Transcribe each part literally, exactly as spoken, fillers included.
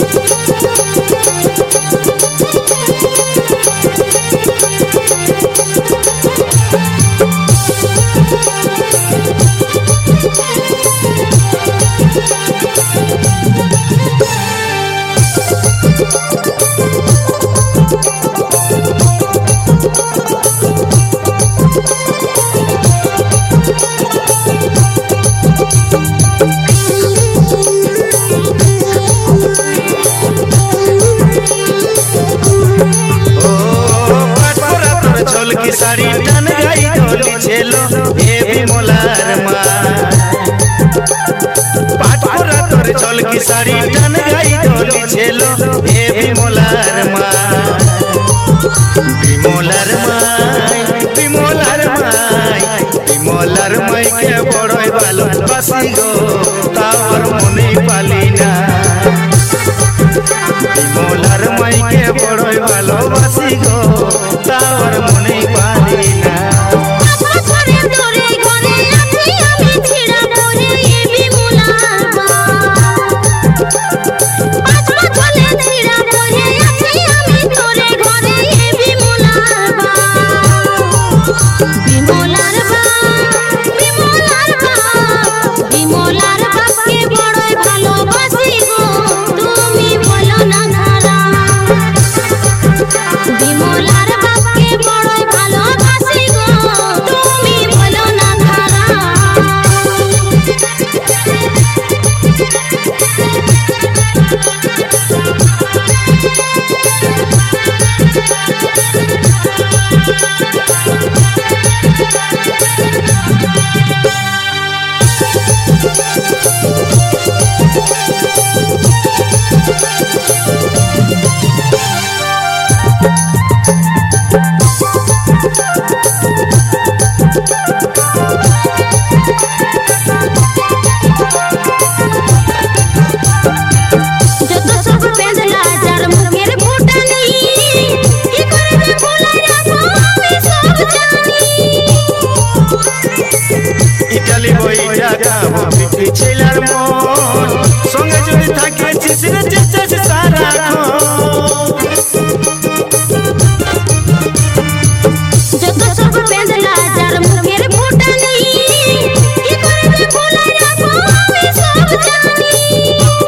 साड़ी टन गई डोली छेलो ए बिमलार माँ पाटपुरा तोर चल की साड़ी टन गई डोली छेलो ए बिमलार माँ बिमलार माई बिमलार माई बिमलार माई के बड़ोय बालो बसी गो तावर मने पाली ना बिमलार माई के बड़ोय बालो बसी गो तावर मने पाली ना पिछेलार मन संगे जुड़ी थाके चिसरे चिसरे सारा जग सब पेंदला जार मुखेर फुटानी की करे रे भुलाया कोई सब जानी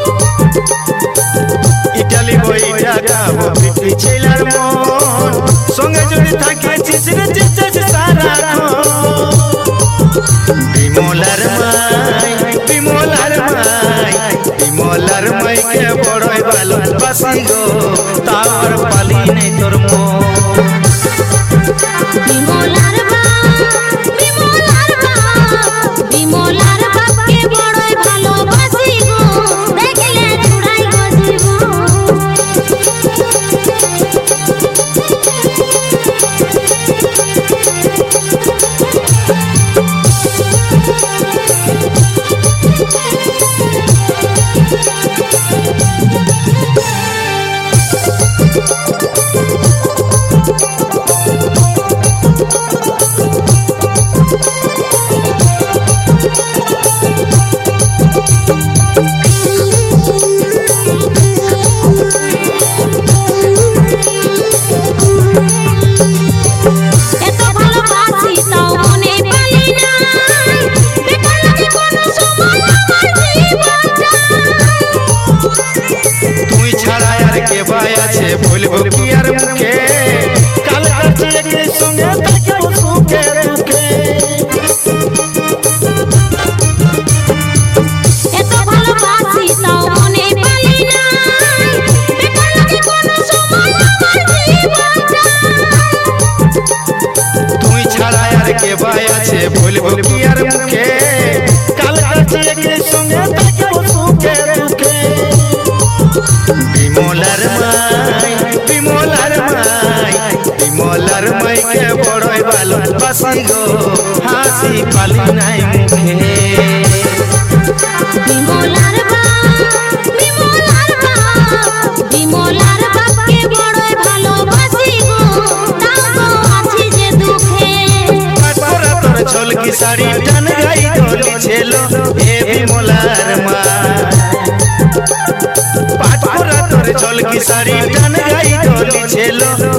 इटाली बोई जागा वो पिछेलार मन संगे जुड़ी थाके चिसरे चिसरे सारा बिमलार माई बिमलार माई बिमलार माई के बड़ोय बालो बसी गो तावर पाली नहीं तोर मो बिमलार बा बिमलार बा बिमलार बाप के बड़ोय भालो बसी गो देखले छुड़ाई गो जीवो बोलबो कियार मुखे काल करछे के संगे ताके सुखे दुखे एतो ভালোবাসি তাও মনে পালি না বেকার লাগে কোন সময় আমার জীবনটা তুই ছাড়া আর কে ভাই আছে बोलबो कियार मुखे काल करछे के संगे ताके सुखे दुखे बिमलार माई बिमलार माई बिमलार माई के बड़ोय बालो बसी गो हासी पाली नाई मुखे बिमलार बा बिमलार बा बिमलार बाप के बड़ोय भालो बसी गो ताको आछि जे दुखे पाटपुरा तोर चल की साड़ी टन गई डोली छेलो ए बिमलार माँ पाटपुरा ঢোলকি সারি টান গাই ঢোলি ছেলো